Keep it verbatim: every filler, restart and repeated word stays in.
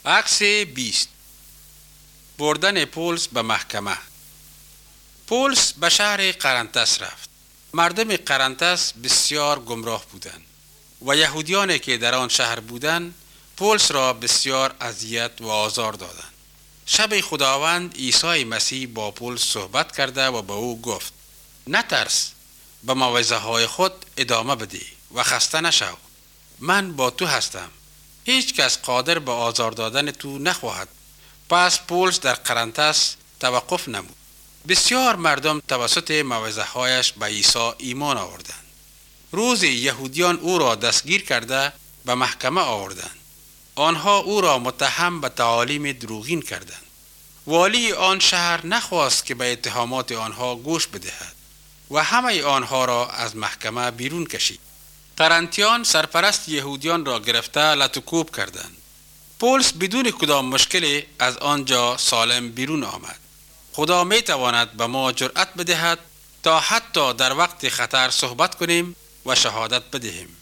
عکس بیست. بردن پولس به محکمه. پولس به شهر قرنتس رفت. مردم قرنتس بسیار گمراه بودند و یهودیانی که در آن شهر بودند پولس را بسیار اذیت و آزار دادند. شب خداوند عیسی مسیح با پولس صحبت کرده و به او گفت: نترس، به موعظه های خود ادامه بده و خسته نشو. من با تو هستم. هیچ کس قادر به آزار دادن تو نخواهد. پس پولس در قرنتس توقف نمود. بسیار مردم توسط موعظه هایش به عیسی ایمان آوردند. روزی یهودیان او را دستگیر کرده به محکمه آوردند. آنها او را متهم به تعالیم دروغین کردند. والی آن شهر نخواست که به اتهامات آنها گوش بدهد و همه آنها را از محکمه بیرون کشید. قرنتیان سرپرست یهودیان را گرفته لطوکوب کردند. پولس بدون کدام مشکلی از آنجا سالم بیرون آمد. خدا می تواند به ما جرأت بدهد تا حتی در وقت خطر صحبت کنیم و شهادت بدهیم.